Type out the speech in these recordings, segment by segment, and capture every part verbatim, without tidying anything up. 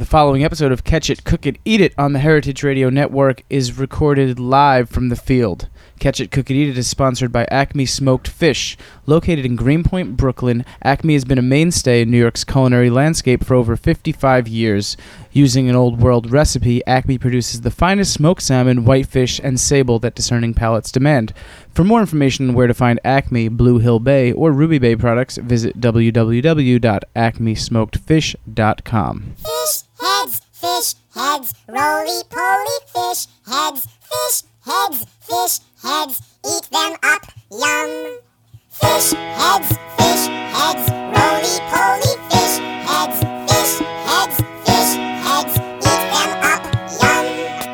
The following episode of Catch It, Cook It, Eat It on the Heritage Radio Network is recorded live from the field. Catch It, Cook It, Eat It is sponsored by Acme Smoked Fish. Located in Greenpoint, Brooklyn, Acme has been a mainstay in New York's culinary landscape for over fifty-five years. Using an old world recipe, Acme produces the finest smoked salmon, whitefish, and sable that discerning palates demand. For more information on where to find Acme, Blue Hill Bay, or Ruby Bay products, visit w w w dot acme smoked fish dot com. Fish heads, fish heads, roly-poly fish heads, fish heads, fish heads, eat them up, yum. Fish heads, fish heads, roly-poly fish heads, fish heads, fish heads, eat them up, yum.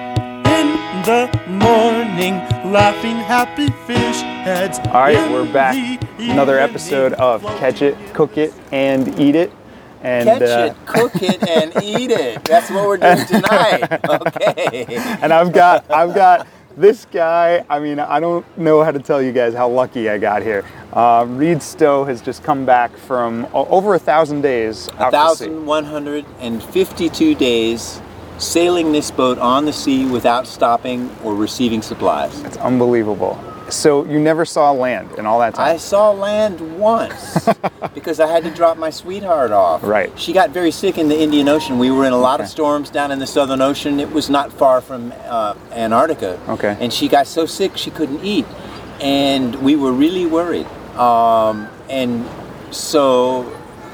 In the morning, laughing happy fish heads. All right, we're back. Another episode of Catch It, Cook It, and Eat It. And, Catch uh, it, cook it, and eat it. That's what we're doing tonight. Okay. And I've got, I've got this guy. I mean, I don't know how to tell you guys how lucky I got here. Uh, Reed Stowe has just come back from o- over a thousand days out to sea. one thousand one hundred fifty-two days sailing this boat on the sea without stopping or receiving supplies. It's unbelievable. So you never saw land in all that time? I saw land once because I had to drop my sweetheart off. Right. She got very sick in the Indian Ocean. We were in a lot Okay. of storms down in the Southern Ocean. It was not far from uh, Antarctica. Okay. And she got so sick she couldn't eat. And we were really worried. Um, and so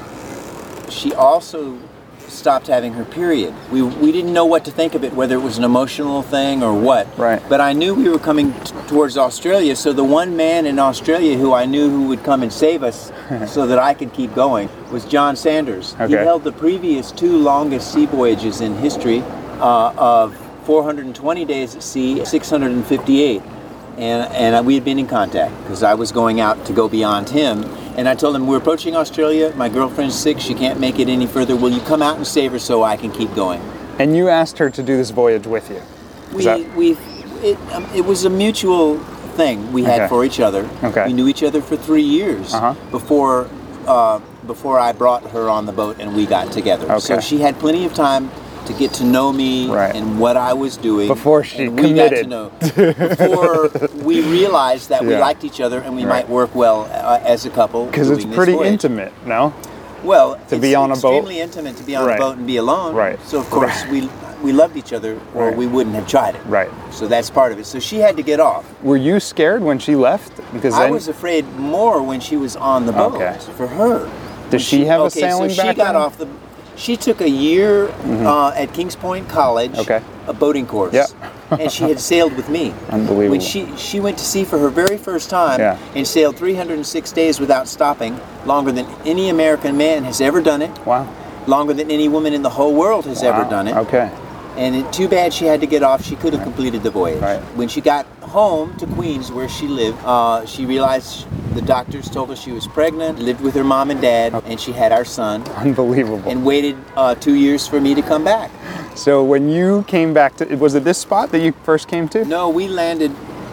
she also stopped having her period. We we didn't know what to think of it, whether it was an emotional thing or what. Right. But I knew we were coming t- towards Australia, so the one man in Australia who I knew who would come and save us so that I could keep going was John Sanders. He Okay. held the previous two longest sea voyages in history uh, of four hundred twenty days at sea, six hundred fifty-eight. And, and we had been in contact because I was going out to go beyond him. And I told him, we're approaching Australia. My girlfriend's sick. She can't make it any further. Will you come out and save her so I can keep going? And you asked her to do this voyage with you? Is We, that- we, it, um, it was a mutual thing we had Okay. for each other. Okay. We knew each other for three years Uh-huh. before uh, before I brought her on the boat and we got together. Okay. So she had plenty of time to get to know me Right. and what I was doing. Before she and we committed. got to know. Before we realized that we Yeah. liked each other and we Right. might work well uh, as a couple. Because it's doing this pretty voyage. intimate, no? Well, to it's be on a boat. extremely intimate to be on Right. a boat and be alone. Right. So of course Right. we we loved each other, or Right. we wouldn't have tried it. Right. So that's part of it. So she had to get off. Were you scared when she left? Because I then, was afraid more when she was on the boat. Okay. For her. Does When she have a okay, sailing so she got background? off the. She took a year uh, at Kings Point College, Okay. a boating course, Yeah. and she had sailed with me. Unbelievable. When she she went to sea for her very first time Yeah. and sailed three hundred six days without stopping, longer than any American man has ever done it, Wow. longer than any woman in the whole world has ever Wow. done it. Okay. And it, too bad she had to get off. She could have completed the voyage. Right. When she got home to Queens, where she lived, uh, she realized the doctors told her she was pregnant, lived with her mom and dad, and she had our son, Unbelievable. and waited uh, two years for me to come back. So when you came back to, was it this spot that you first came to? No, we landed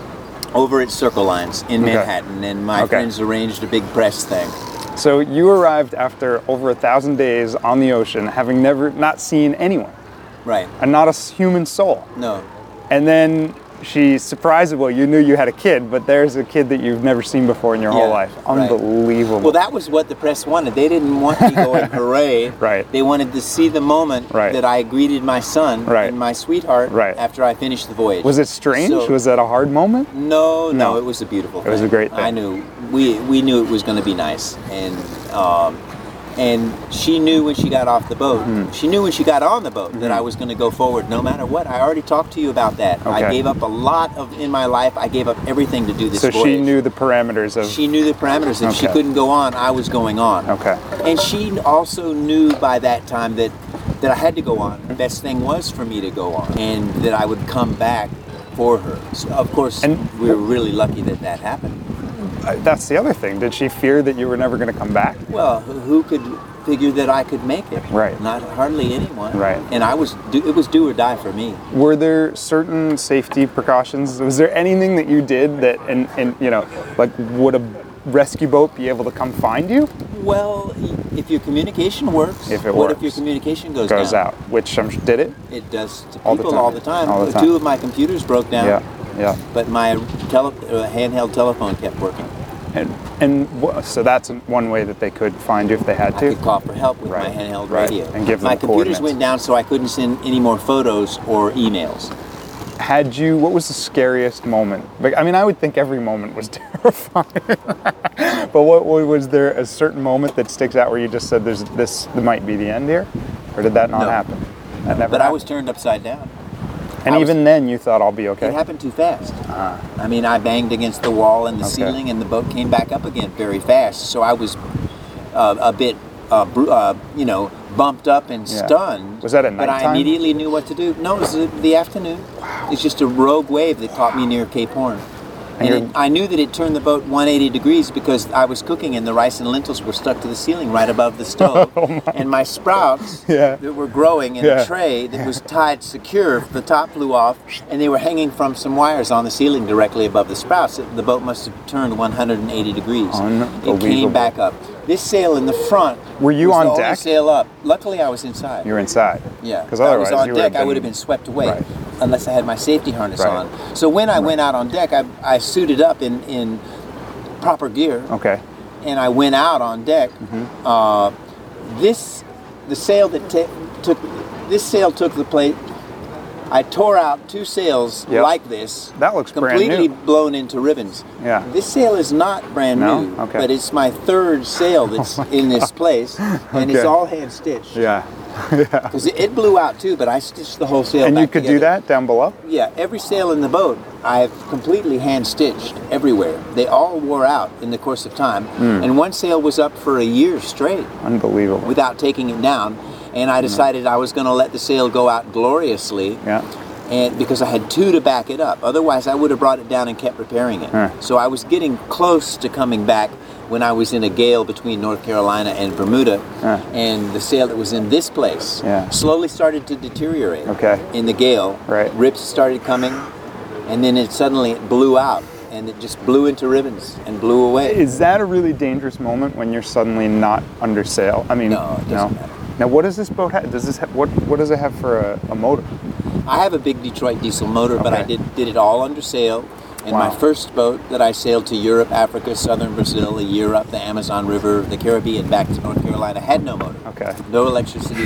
over at Circle Lines in Okay. Manhattan, and my Okay. friends arranged a big press thing. So you arrived after over a thousand days on the ocean, having never, not seen anyone, Right. and not a s- human soul. No. And then she surprised, well, you knew you had a kid, but there's a kid that you've never seen before in your whole Yeah, life. right. Unbelievable. Well, that was what the press wanted. They didn't want me going hooray. Right. They wanted to see the moment Right. that I greeted my son Right. and my sweetheart Right. after I finished the voyage. Was it strange? So- Was that a hard moment? No, no, No. it was a beautiful thing. It was a great thing. I knew we we knew it was going to be nice, and um, and she knew when she got off the boat. Hmm. She knew when she got on the boat that I was going to go forward no matter what. I already talked to you about that. I Okay. gave up a lot of in my life. I gave up everything to do this So voyage. she knew the parameters of. She knew the parameters. If she Okay. couldn't go on, I was going on. Okay. And she also knew by that time that, that I had to go on. The best thing was for me to go on, and that I would come back for her. So of course, And- we were really lucky that that happened. Uh, That's the other thing. Did she fear that you were never going to come back? Well, who who could figure that I could make it? Right. Not hardly anyone. Right. And I was, do, it was do or die for me. Were there certain safety precautions? Was there anything that you did that, and, and you know, like would have rescue boat be able to come find you? Well, if your communication works, If it what works. if your communication goes, Goes down? out. Which um, did it? It does to All the people time. all the time. All the time. Two of my computers broke down, Yeah, yeah. but my tele- uh, handheld telephone kept working. And and wh- so that's one way that they could find you if they had I to. could call for help with Right, my handheld right, radio. and give them my computers coordinates. went down, so I couldn't send any more photos or emails. Had you? What was the scariest moment? Like, I mean, I would think every moment was terrifying. But what, what was there a certain moment that sticks out where you just said, "There's this might be the end here," or did that not No. happen? That never. But I happened? was turned upside down. And I was- even then, you thought, "I'll be It okay." happened too fast. I mean, I banged against the wall and the Okay. ceiling, and the boat came back up again very fast. So I was uh, a bit, uh, bru- uh, you know, bumped up and Yeah. stunned. Was that at But I nighttime? immediately knew what to do. No, it was the, the afternoon. It's just a rogue wave that caught me near Cape Horn. And And you're- it, I knew that it turned the boat one hundred eighty degrees because I was cooking and the rice and lentils were stuck to the ceiling right above the stove. And my sprouts Yeah. that were growing in Yeah. a tray that was tied secure, the top flew off, and they were hanging from some wires on the ceiling directly above the sprouts. The boat must have turned one hundred eighty degrees. It Unbelievable. came back up. This sail in the front Were you was on the only deck? sail up. Luckily, I was inside. You were inside. Yeah, Because if I otherwise, was on you deck, would I would have been swept away, Right. unless I had my safety harness Right. on. So when I went out on deck, I, I suited up in, in proper gear, Okay. and I went out on deck. Mm-hmm. Uh, this, the sail that ta took, this sail took the plate. I tore out two sails Yep. like this. That looks brand completely new. blown into ribbons. Yeah. This sail is not brand No? new, Okay. but it's my third sail that's in this place, and it's Okay. all hand stitched. Yeah. Because it, it blew out too, but I stitched the whole sail And back you could do together. that down below? Yeah, every sail in the boat I've completely hand stitched everywhere. They all wore out in the course of time, Hmm. and one sail was up for a year straight Unbelievable. without taking it down. And I decided I was going to let the sail go out gloriously, Yeah. and because I had two to back it up. Otherwise, I would have brought it down and kept repairing it. Huh. So I was getting close to coming back when I was in a gale between North Carolina and Bermuda, Huh. and the sail that was in this place Yeah. slowly started to deteriorate. Okay. In the gale, Right. rips started coming, and then it suddenly it blew out, and it just blew into ribbons and blew away. Is that a really dangerous moment when you're suddenly not under sail? I mean, No, it doesn't matter. Now, what does this boat have? Does this have, what what does it have for a, a motor? I have a big Detroit diesel motor, but I Okay. did did it all under sail. And Wow. my first boat that I sailed to Europe, Africa, southern Brazil, a year up the Amazon River, the Caribbean, back to North Carolina, had no motor. Okay. No electricity,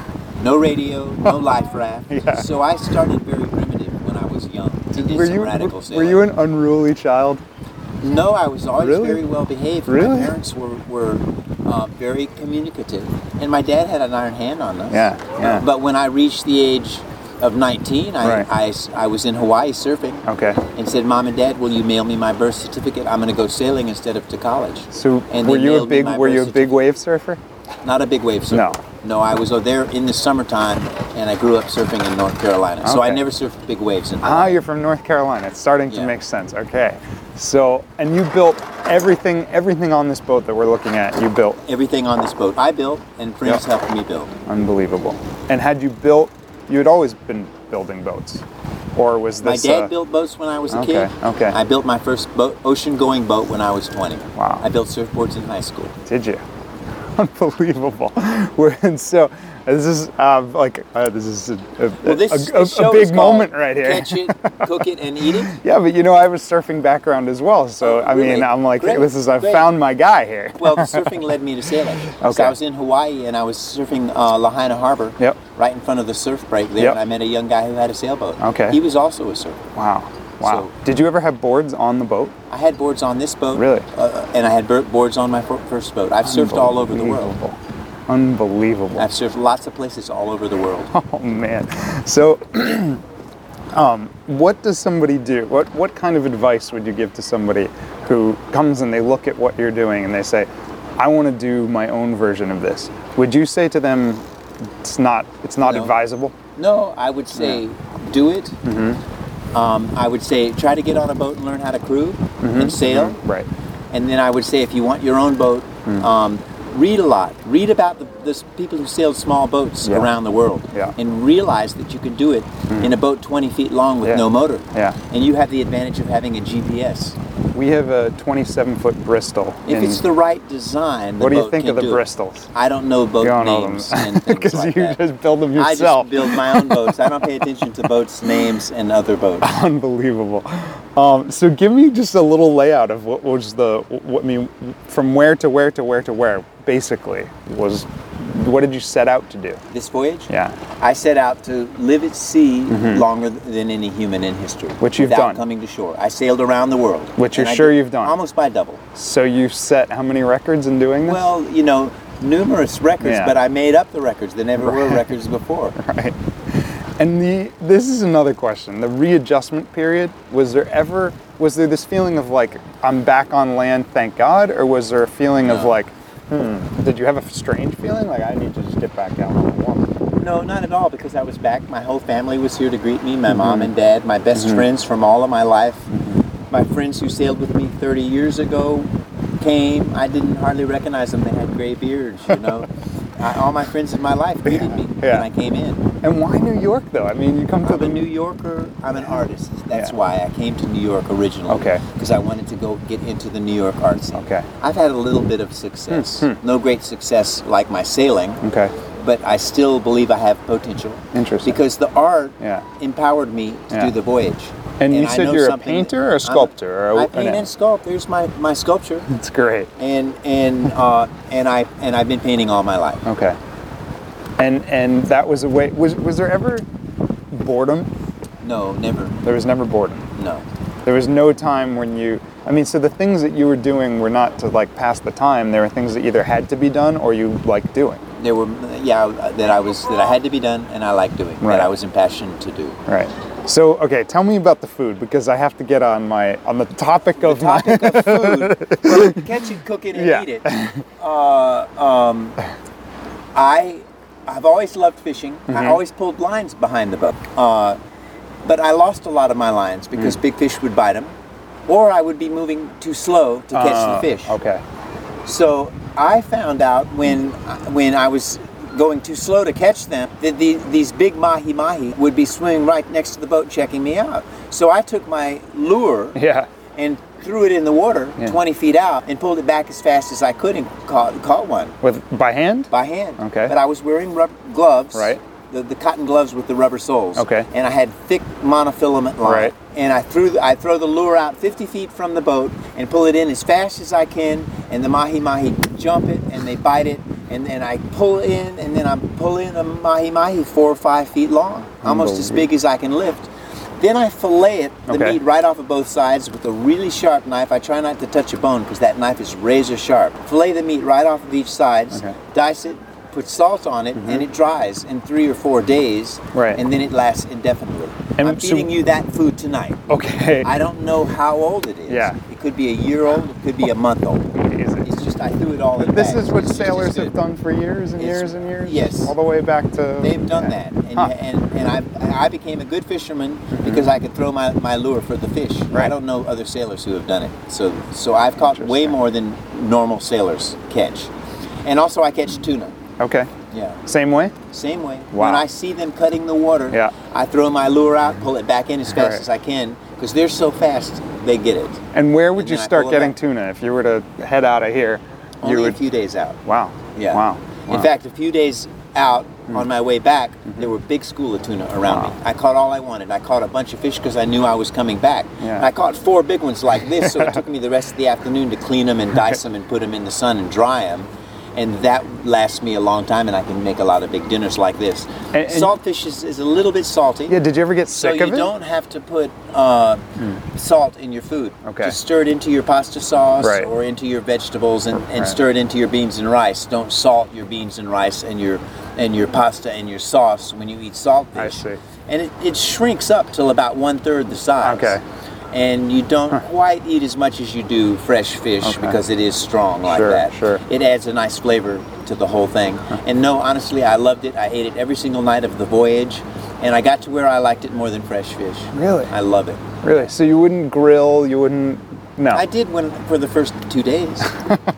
no radio, no life raft. Yeah. So I started very primitive when I was young. I did Were some you radical were, sailing. you an unruly child? No, I was always Really? very well behaved. Really? My parents were, were uh, very communicative, and my dad had an iron hand on us. Yeah, yeah. Uh, but when I reached the age of nineteen, I, Right. I s- I was in Hawaii surfing Okay. and said, "Mom and Dad, will you mail me my birth certificate? I'm going to go sailing instead of to college." So And were they you a mailed me big my were you a birth big wave surfer? Not a big wave surfer. No. No, I was there in the summertime, and I grew up surfing in North Carolina. So I Okay. never surfed big waves in Ah, Hawaii. you're from North Carolina. It's starting to Yeah. make sense. Okay. So, and you built everything everything on this boat that we're looking at. You built. Everything on this boat I built, and friends Yep. helped me build. Unbelievable. And had you built? You had always been building boats, or was My this? dad uh, built boats when I was a okay, kid. okay. I built my first boat, ocean-going boat when I was twenty. Wow. I built surfboards in high school. Did you? Unbelievable. We're, and so this is uh, like uh, this is a, a, Well, this, a, a, this show a big is called moment right here. Catch it, cook it, and eat it. Yeah, but you know I have a surfing background as well, so Oh, I mean really? I'm like Great, this is I great. found my guy here. Well, the surfing led me to sailing. So Okay. I was in Hawaii and I was surfing uh, Lahaina Harbor, Yep. right in front of the surf break there, Yep. and I met a young guy who had a sailboat. Okay. He was also a surfer. Wow, wow. So- Did you ever have boards on the boat? I had boards on this boat. Really? Uh, and I had bir- boards on my fir- first boat. I've surfed all over the world. Unbelievable. Unbelievable. I've surfed lots of places all over the world. Oh man. So, um, what does somebody do? What what kind of advice would you give to somebody who comes and they look at what you're doing and they say, "I want to do my own version of this"? Would you say to them, "It's not it's not No. advisable"? No, I would say do it. Mm-hmm. Um, I would say try to get on a boat and learn how to crew and sail. Right. And then I would say if you want your own boat, Mm. um, read a lot. Read about the, the s- people who sailed small boats Yeah. around the world. Yeah. And realize that you can do it in a boat twenty feet long with Yeah. no motor. Yeah. And you have the advantage of having a G P S. We have a twenty-seven foot Bristol. If in- it's the right design, the what do you boat think can of the do it. Bristols? I don't know boat You don't know names them. and things Because like you that. just build them I yourself. just build my own boats. I don't pay attention to boats' names and other boats. Unbelievable. Um, so give me just a little layout of what was the, what I mean, from where to where to where to where, basically, was, what did you set out to do? This voyage, Yeah. I set out to live at sea longer than any human in history. Which you've without done. coming to shore. I sailed around the world. Which you're and I sure did you've done. Almost by double. So you've set how many records in doing this? Well, you know, numerous records, Yeah. but I made up the records. There never were records before. Right. And the this is another question. The readjustment period, was there ever was there this feeling of like I'm back on land, thank God, or was there a feeling of No. like, hmm, did you have a strange feeling like I need to just get back out on the water? No, not at all, because I was back. My whole family was here to greet me, my Mm-hmm. mom and dad, my best friends from all of my life. My friends who sailed with me thirty years ago came. I didn't hardly recognize them. They had gray beards, you know. I, all my friends in my life greeted me Yeah. when I came in. And why New York though? I mean, you come to I'm the a New Yorker. I'm an artist. That's Yeah. why I came to New York originally. Okay. Because I wanted to go get into the New York art scene. Okay. I've had a little bit of success. Hmm, No great success like my sailing. Okay. But I still believe I have potential. Interesting. Because the art Yeah. empowered me to Yeah. do the voyage. And you I said know you're a something painter that- or a sculptor or a- I an paint am- and sculpt. There's my, my sculpture, It's great. and and uh, and I and I've been painting all my life. Okay. And and that was a way was was there ever boredom? No, never. There was never boredom. No. There was no time when you I mean, so the things that you were doing were not to like pass the time. There were things that either had to be done or you liked doing. There were yeah that I was that I had to be done and I like doing Right. that I was impassioned to do. Right. So, okay, tell me about the food because I have to get on my on the topic of my Topic of food. Well, catch it, cook it, and Yeah. eat it. Uh, um, I I've always loved fishing. Mm-hmm. I always pulled lines behind the boat. Uh, but I lost a lot of my lines because Mm. big fish would bite them, or I would be moving too slow to catch Uh, the fish. Okay. So I found out when when I was going too slow to catch them that the, these big mahi mahi would be swimming right next to the boat checking me out. So I took my lure Yeah. and threw it in the water Yeah. twenty feet out and pulled it back as fast as I could and caught, caught one With by hand? by hand. Okay. But I was wearing rubber gloves. Right. The, the cotton gloves with the rubber soles. Okay. And I had thick monofilament line. Right. And I threw the, I throw the lure out fifty feet from the boat and pull it in as fast as I can, and the mahi mahi jump it and they bite it, and then I pull in and then I pull in a mahi mahi four or five feet long, almost as big as I can lift. Then I fillet it, the Okay. meat right off of both sides with a really sharp knife. I try not to touch a bone because that knife is razor sharp. Fillet the meat right off of each side, Okay. dice it, put salt on it, and it dries in three or four days. Right. And then it lasts indefinitely. And I'm so- feeding you that food tonight. Okay. I don't know how old it is. Yeah. It could be a year old, it could be a month old. Is it? It's just I threw it all in This bags. is what It's just as sailors good. have done for years and It's- years and years. yes. All the way back to. They've done yeah. that, and, Huh. and, and I, I became a good fisherman because I could throw my, my lure for the fish. Right. I don't know other sailors who have done it. So so I've caught way Interesting. more than normal sailors catch. And also I catch tuna. Okay. Yeah, Same way. same way. Wow. When I see them cutting the water, Yeah. I throw my lure out, pull it back in as fast Right. as I can because they're so fast they get it. And where would And you then I start pull it getting back. tuna if you were to head out of here? Only you a would. few days out. Wow. Yeah. Wow. In Wow. Hmm. fact, a few days out on my way back, there were big school of tuna around Wow. me. I caught all I wanted. I caught a bunch of fish because I knew I was coming back. Yeah. And I caught four big ones like this, so it took me the rest of the afternoon to clean them and dice them and put them in the sun and dry them. And that lasts me a long time, and I can make a lot of big dinners like this. And- and- Saltfish is, is a little bit salty. Yeah. Did you ever get So sick you of it? Hmm. don't have to put uh, salt in your food. Okay. Just stir it into your pasta sauce Right. or into your vegetables, and, and Right. stir it into your beans and rice. Don't salt your beans and rice and your and your pasta and your sauce when you eat saltfish. I see. And it, it shrinks up till about one third the size. Okay. And you don't quite eat as much as you do fresh fish Okay. because it is strong like Sure, that. sure. It adds a nice flavor to the whole thing. And no, honestly, I loved it. I ate it every single night of the voyage, and I got to where I liked it more than fresh fish. Really? I love it. Really? So you wouldn't grill? You wouldn't? No. I did when for the first two days. The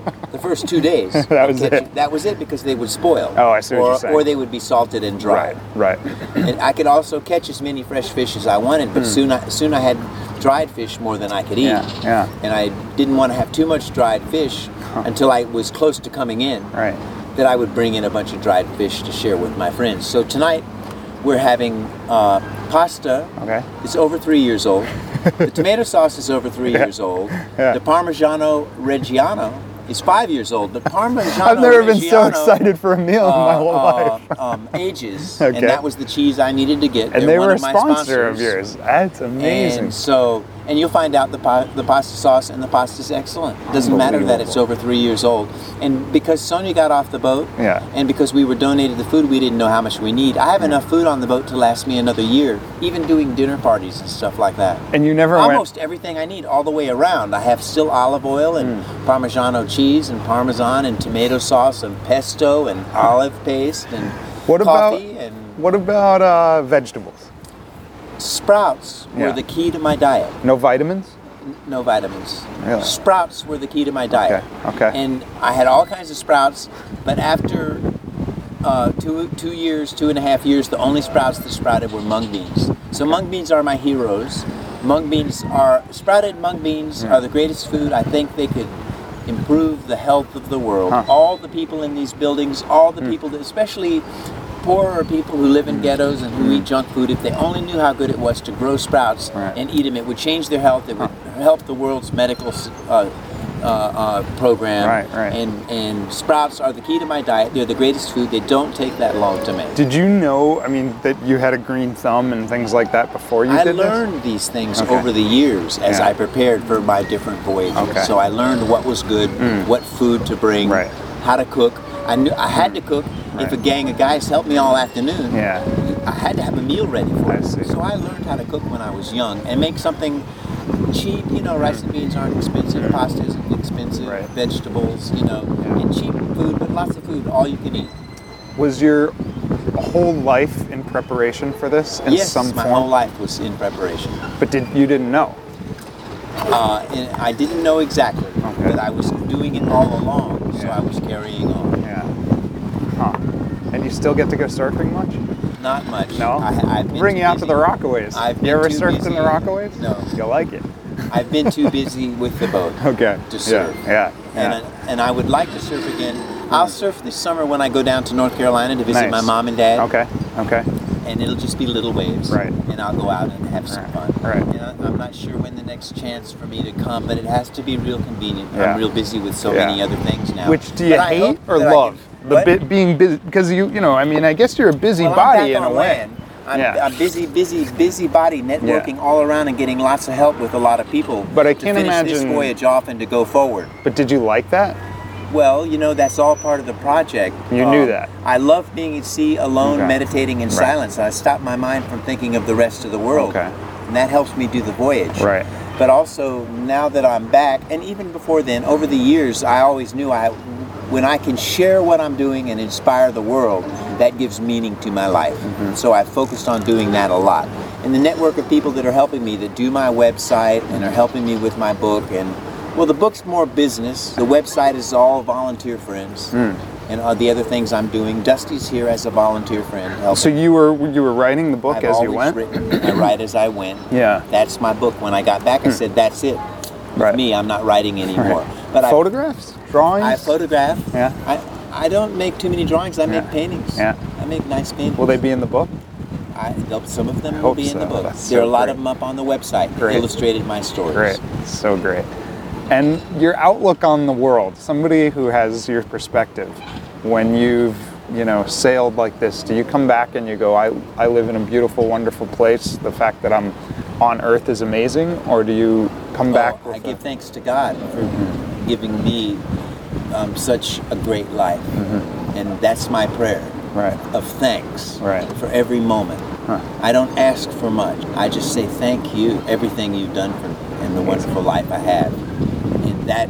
first two days. That was catch- it. That was it because they would spoil. Oh, I see what or, you're saying. Or they would be salted and dried. Right. And I could also catch as many fresh fish as I wanted, but soon I soon I had dried fish more than I could eat. Hmm. Yeah, yeah. And I didn't want to have too much dried fish until I was close to coming in. Right. That I would bring in a bunch of dried fish to share with my friends. So tonight we're having uh, pasta. Okay. It's over three years old. The tomato sauce is over three years old. Yeah. The Parmigiano Reggiano is five years old. The Parmigiano I've never been so Reggiano, excited for a meal in my uh, whole uh, life. um, ages, Okay. and that was the cheese I needed to get. And They're they one were a of my sponsor of sponsors. yours. That's amazing. And so, and you'll find out the pa- the pasta sauce and the pasta is excellent. Doesn't matter that it's over three years old. And because Sonia got off the boat, Yeah. and because we were donated the food, we didn't know how much we need. I have enough food on the boat to last me another year, even doing dinner parties and stuff like that. And you never went. Almost everything I need all the way around. I have still olive oil and Hmm. Parmigiano cheese and Parmesan and tomato sauce and pesto and olive paste and What about coffee and what about uh, vegetables? sprouts were Yeah. the key to my diet. No vitamins? No vitamins. Really? Sprouts were the key to my diet. Okay, okay. And I had all kinds of sprouts, but after uh, two two years, two and a half years, the only sprouts that sprouted were mung beans. So mung beans are my heroes. Mung beans are sprouted mung beans are the greatest food. I think they could improve the health of the world. Huh. All the people in these buildings, all the people, that, especially poorer people who live in ghettos and who eat junk food, if they only knew how good it was to grow sprouts Right. and eat them, it would change their health. It would help the world's medical uh, uh, uh, program. Right, right. And and sprouts are the key to my diet. They're the greatest food. They don't take that long to make. Did you know, I mean, that you had a green thumb and things like that before you I did learned these things Okay. over the years as Yeah. I prepared for my different voyages. Okay. So I learned what was good, what food to bring, Right. how to cook. I knew I had to cook. If a Right. gang of guys helped me all afternoon, this? Yeah. I had to have a meal ready for I it. see. So I learned how to cook when I was young and make something cheap. You know, rice and beans aren't expensive, pasta isn't expensive, Right. vegetables, you know, Yeah. and cheap food, but lots of food, all you can eat. Was your whole life in preparation for this in yes, some my form? whole life was in preparation. But did you didn't know? Uh, and I didn't know exactly, Okay. but I was doing it all along, so Yeah. I was carrying on. Yeah. Huh. And you still get to go surfing much? Not much. No? I, I've been Bring too you out to busy. the Rockaways. I've been you ever too surfed busy. in the Rockaways? No. You'll like it. I've been too busy with the boat Okay. to Yeah. surf. Yeah. And, yeah. I, and I would like to surf again. I'll surf this summer when I go down to North Carolina to visit Nice. my mom and dad. Okay. Okay. And it'll just be little waves. Right. And I'll go out and have some Right. fun. Right. And I, I'm not sure when the next chance for me to come, but it has to be real convenient. Yeah. I'm real busy with so Yeah. many other things now. Which do you But I hate hope or that I love? can- the What? bit being busy because you you know I mean I guess you're a busy Well, body I'm back in a on way. land. I'm, Yeah. I'm busy, busy, busy body networking all around and getting lots of help with a lot of people. But I to can't finish this imagine- voyage off and to go forward. But did you like that? Well, you know, that's all part of the project. You knew that. I love being at sea alone, Okay. meditating in Right. silence. I stop my mind from thinking of the rest of the world. Okay. And that helps me do the voyage. Right. But also, now that I'm back, and even before then, over the years, I always knew I, when I can share what I'm doing and inspire the world, that gives meaning to my life. Mm-hmm. So I focused on doing that a lot. And the network of people that are helping me, that do my website and are helping me with my book, and well, the book's more business. The website is all volunteer friends, Hmm. and all the other things I'm doing. Dusty's here as a volunteer friend. Helping. So you were you were writing the book I've as you always went? written. I write as I went. Yeah. That's my book. When I got back, I said, "That's it." With Right. me, I'm not writing anymore. Right. But I, Photographs, drawings. I photograph. Yeah. I, I don't make too many drawings. I make Yeah. paintings. Yeah. I make nice paintings. Will they be in the book? I, they'll- some of them I will hope be in the so. book. That's There are so a lot great. of them up on the website. Great. Illustrated my stories. Great, so great. And your outlook on the world, somebody who has your perspective, when you've you know sailed like this, do you come back and you go, I, I live in a beautiful, wonderful place, the fact that I'm on earth is amazing, or do you come back Well, I with give a- thanks to God for giving me um, such a great life. And that's my prayer Right. of thanks Right. for every moment. Huh. I don't ask for much. I just say thank you, everything you've done for me and the wonderful life I have. And that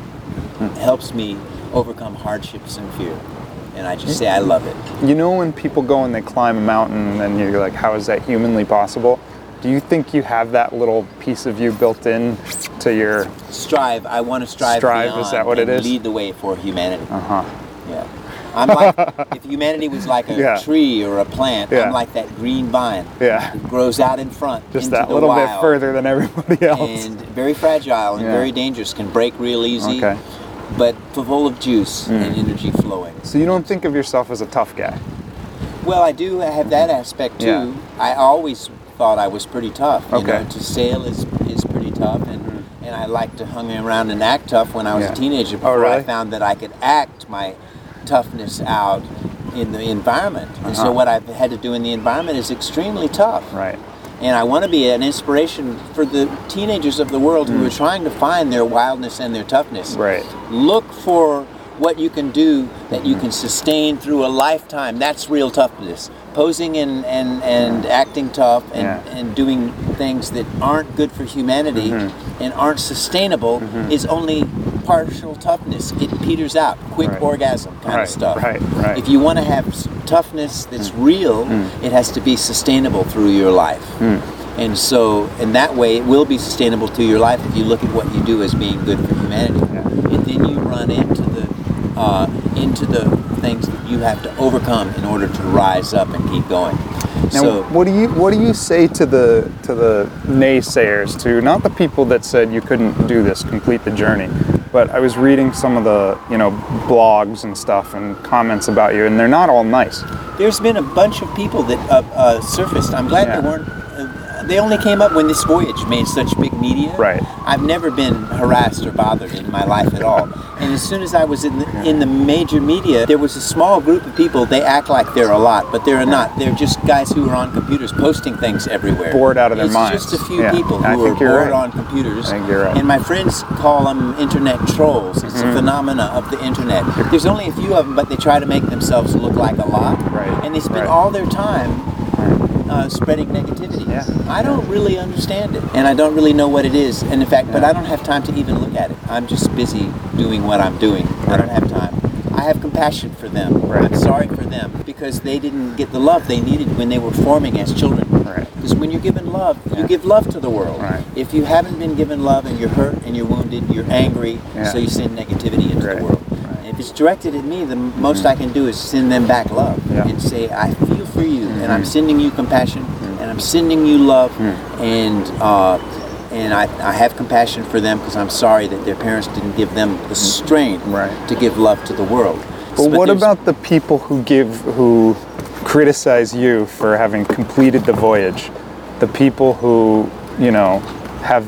helps me overcome hardships and fear. And I just say I love it. You know when people go and they climb a mountain and you're like, how is that humanly possible? Do you think you have that little piece of you built in to your Strive. I want to strive. Strive, beyond is that what it and is? Lead the way for humanity. Uh huh. Yeah. I'm like, if humanity was like a Yeah. tree or a plant, Yeah. I'm like that green vine. Yeah. It grows out in front. Just into that the little bit wild, further than everybody else. And very fragile and Yeah. very dangerous. Can break real easy. Okay. But full of juice and energy flowing. So you don't think of yourself as a tough guy? Well, I do have that aspect too. Yeah. I always thought I was pretty tough. You Okay. know, to sail is is pretty tough, and and I liked to hang around and act tough when I was Yeah. a teenager. Oh, Before I really? found that I could act my toughness out in the environment, and so Uh-huh. what I've had to do in the environment is extremely tough. Right. And I want to be an inspiration for the teenagers of the world who are trying to find their wildness and their toughness. Mm. Right. Look for what you can do that you can sustain through a lifetime. That's real toughness. Posing and, and, and acting tough and, Yeah. and doing things that aren't good for humanity Mm-hmm. and aren't sustainable is only partial toughness. It peters out. Quick Right. orgasm kind Right, of stuff. right, right. If you want to have s- toughness that's real, it has to be sustainable through your life. And so, in that way, it will be sustainable to your life if you look at what you do as being good for humanity. And then you run into the uh, into the things that you have to overcome in order to rise up and keep going. Now, so, what do you what do you say to the to the naysayers, to not the people that said you couldn't do this, complete the journey, but I was reading some of the you know blogs and stuff and comments about you, and they're not all nice. there's been a bunch of people that uh, uh, surfaced. I'm glad Yeah. they weren't. Uh, they only came up when this voyage made such big media. Right. I've never been harassed or bothered in my life at all. And as soon as I was in the, in the major media, there was a small group of people. They act like they're a lot, but they're not. They're just guys who are on computers posting things everywhere. Bored out of their it's minds. It's just a few Yeah. people I who think are you're bored right. on computers. I think you're right. And my friends call them internet trolls. It's a phenomena of the internet. There's only a few of them, but they try to make themselves look like a lot. Right. And they spend Right. all their time uh, spreading negativity. Yeah. I don't really understand it, and I don't really know what it is. And in fact, but I don't have time to even look at it. I'm just busy doing what I'm doing. I don't have time. I have compassion for them. Right. I'm sorry for them because they didn't get the love they needed when they were forming as children. Right. Because when you're given love, you Yeah. give love to the world. Right. If you haven't been given love and you're hurt and you're wounded, you're angry, Yeah. so you send negativity into Right. the world. Right. If it's directed at me, the most I can do is send them back love Yeah. and say, I feel for you, and Mm-hmm. I'm sending you compassion, and I'm sending you love, Mm. and uh, and I, I have compassion for them because I'm sorry that their parents didn't give them the strength Right. to give love to the world. But what there's- about the people who give, who criticize you for having completed the voyage? The people who, you know, have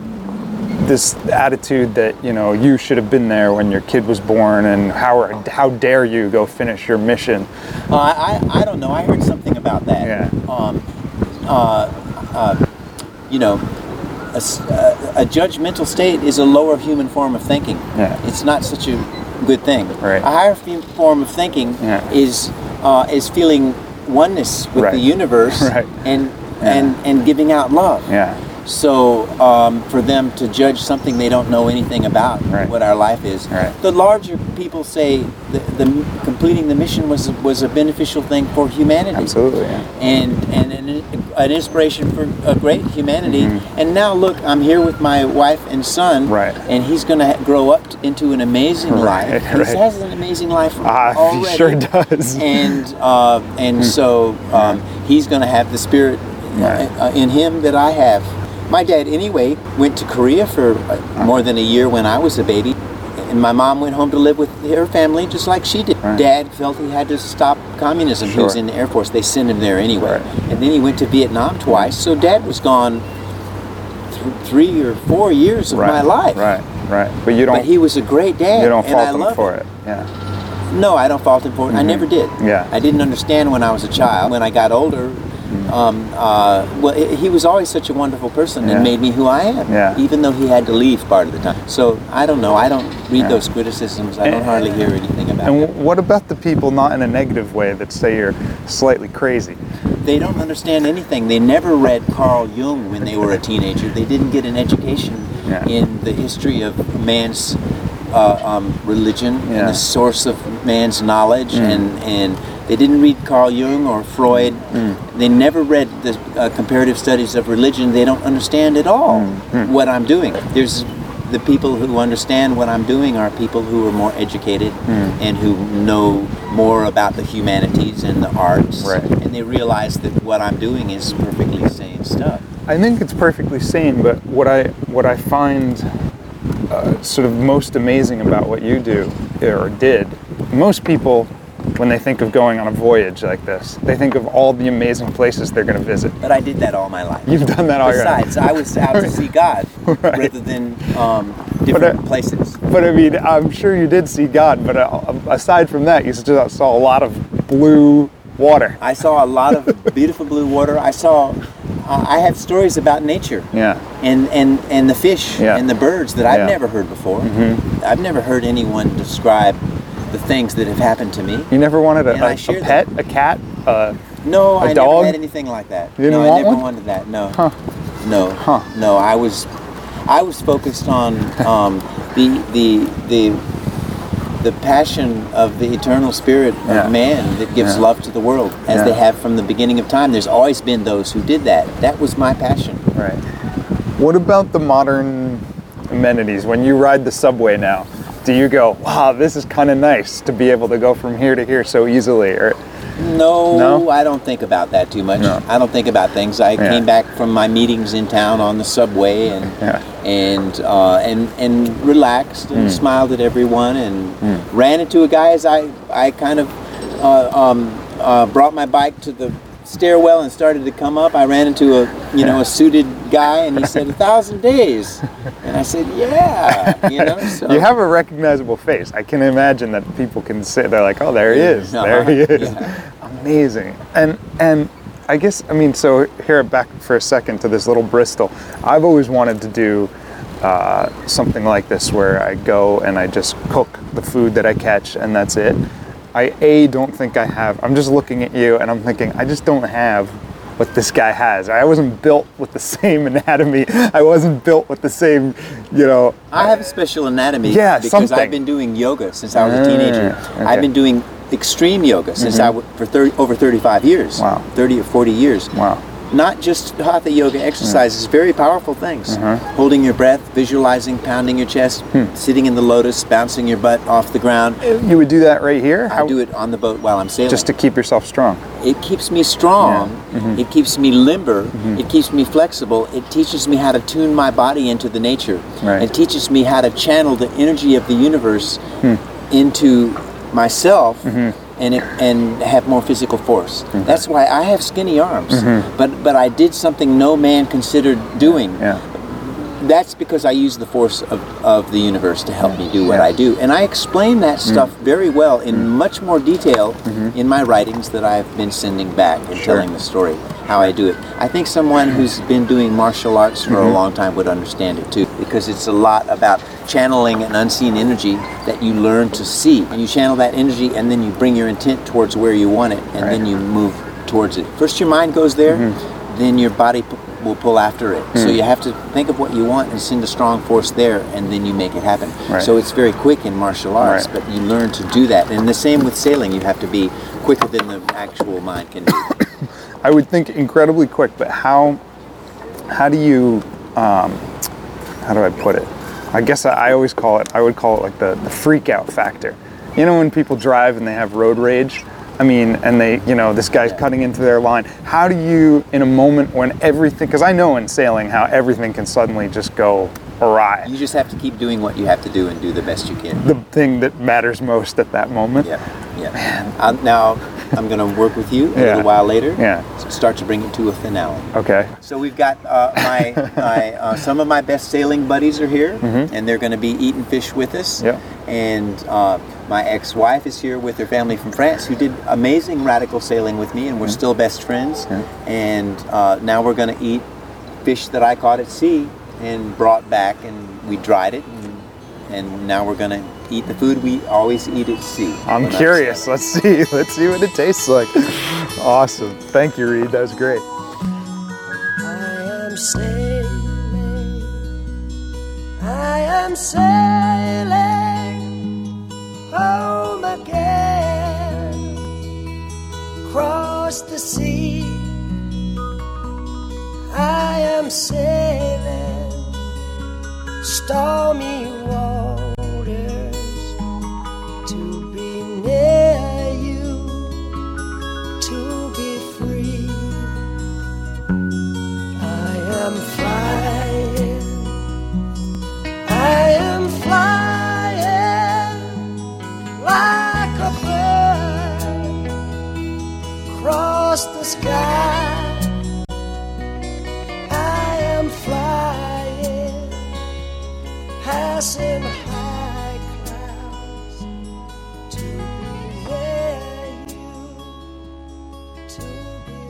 this attitude that, you know, you should have been there when your kid was born, and how how dare you go finish your mission? Uh, I, I I don't know. I heard something about that. Yeah. Um, uh, uh, you know, a, s- a- a judgmental state is a lower human form of thinking. Yeah. It's not such a good thing. Right. A higher f- form of thinking Yeah. is uh, is feeling oneness with Right. the universe Right. and and and giving out love. Yeah. So um, for them to judge something they don't know anything about, Right. what our life is, Right. the larger people say the, the completing the mission was was a beneficial thing for humanity, Absolutely. Yeah. and and an, an inspiration for a great humanity. And now look, I'm here with my wife and son, Mm-hmm. Right. and he's going to ha- grow up t- into an amazing Right, life. right. He has an amazing life Ah, he already. sure does. And uh, and so um, he's going to have the spirit Right. uh, in him that I have. My dad, anyway, went to Korea for uh, more than a year when I was a baby, and my mom went home to live with her family just like she did. Right. Dad felt he had to stop communism. He was Sure. in the Air Force. They sent him there anyway. Right. And then he went to Vietnam twice. So Dad was gone th- three or four years of Right. my life. Right. Right. But you don't. But he was a great dad. you don't and I fault them love for him. it. Yeah. No, I don't fault him for it. I never did. Yeah. I didn't understand when I was a child. When I got older, um, uh, well, he he was always such a wonderful person Yeah. and made me who I am. Yeah. Even though he had to leave part of the time. So I don't know. I don't read Yeah. those criticisms. I don't And- hardly hear anything about And them. w- what about the people, not in a negative way, that say you're slightly crazy? They don't understand anything. They never read Carl Jung when they were a teenager. They didn't get an education Yeah. in the history of man's uh, um, religion Yeah. and the source of man's knowledge Mm. and and They didn't read Carl Jung or Freud. They never read the uh, comparative studies of religion. They don't understand at all what I'm doing. There's the people who understand what I'm doing are people who are more educated and who know more about the humanities and the arts. Right. And they realize that what I'm doing is perfectly sane stuff. I think it's perfectly sane, but what I what I find uh, sort of most amazing about what you do or did, most people, when they think of going on a voyage like this, they think of all the amazing places they're going to visit. But I did that all my life. You've done that all your life. Besides, I was out to see God rather than um, different But, uh, places. But I mean, I'm sure you did see God, but uh, aside from that, you still saw a lot of blue water. I saw a lot of beautiful blue water. I saw, uh, I have stories about nature. Yeah. And, and, and the fish Yeah. and the birds that I've Yeah. never heard before. I've never heard anyone describe the things that have happened to me. You never wanted a, And I a, a share pet, a cat, uh, No, A I dog? never had anything like that. You didn't no, want I never one? wanted that. No. Huh. No. Huh. No, I was I was focused on um, the the the the passion of the eternal spirit of Yeah. man that gives Yeah. love to the world, as Yeah. they have from the beginning of time. There's always been those who did that. That was my passion. Right. What about the modern amenities? When you ride the subway now, do you go, wow, this is kind of nice to be able to go from here to here so easily? Or No, No? I don't think about that too much. No. I don't think about things. I Yeah. came back from my meetings in town on the subway and Yeah. and uh, and and relaxed and smiled at everyone and ran into a guy as I I kind of uh, um, uh, brought my bike to the stairwell and started to come up. I ran into a you know a suited guy and he said a thousand days, and I said yeah, you know. So. you have a recognizable face. I can imagine that people can sit, they're like, oh, there he is. There he Uh-huh. is. Yeah. Amazing. And and I guess, I mean, so here back for a second to this little Bristol. I've always wanted to do uh, something like this where I go and I just cook the food that I catch and that's it. I, A, don't think I have, I'm just looking at you and I'm thinking, I just don't have what this guy has. I wasn't built with the same anatomy. I wasn't built with the same, you know. I have a special anatomy Yeah, because something. I've been doing yoga since I was a Ah, teenager. okay. I've been doing extreme yoga since I w- for thirty, over thirty-five years. Wow. thirty or forty years. Wow. Not just hatha yoga exercises, very powerful things. Uh-huh. Holding your breath, visualizing, pounding your chest, Hmm. sitting in the lotus, bouncing your butt off the ground. You would do that right here? I do it on the boat while I'm sailing. Just to keep yourself strong. It keeps me strong. Yeah. Mhm. It keeps me limber. Mm-hmm. It keeps me flexible. It teaches me how to tune my body into the nature. Right. It teaches me how to channel the energy of the universe Hmm. into myself Mm-hmm. and it, and have more physical force. That's why I have skinny arms. But but I did something no man considered doing. Mm-hmm. Yeah. That's because I use the force of, of the universe to help me do what Yeah. I do. And I explain that stuff very well in much more detail in my writings that I've been sending back and Sure. telling the story, how I do it. I think someone who's been doing martial arts for a long time would understand it too, because it's a lot about channeling an unseen energy that you learn to see. And you channel that energy and then you bring your intent towards where you want it, and then Right. you move towards it. First your mind goes there, then your body p- will pull after it. So you have to think of what you want and send a strong force there, and then you make it happen. Right. So it's very quick in martial arts, Right. but you learn to do that. And the same with sailing, you have to be quicker than the actual mind can do. I would think incredibly quick, but how how do you um, how do I put it? I guess I, I always call it I would call it like the, the freak out factor. You know when people drive and they have road rage? I mean, and they, you know, this guy's cutting into their line. How do you, in a moment when everything, because I know in sailing how everything can suddenly just go awry. You just have to keep doing what you have to do and do the best you can. The thing that matters most at that moment. Yeah, yeah. Um, now, I'm going to work with you a Yeah. little while later. Yeah. Start to bring it to a finale. Okay. So we've got uh, my, my uh, some of my best sailing buddies are here, and they're going to be eating fish with us. Yeah. And uh, my ex-wife is here with her family from France, who did amazing radical sailing with me, and we're still best friends. And uh, now we're going to eat fish that I caught at sea and brought back, and we dried it, and, and now we're going to eat the food we always eat at sea. I'm when curious. sailing. Let's see. Let's see what it tastes like. Awesome. Thank you, Reed. That was great. I am sailing, I am sailing home again. across the sea. I am sailing stormy waters to be near you, to be free. I am flying, I am flying like a bird across the sky. Flying, passing high clouds to be where you, to be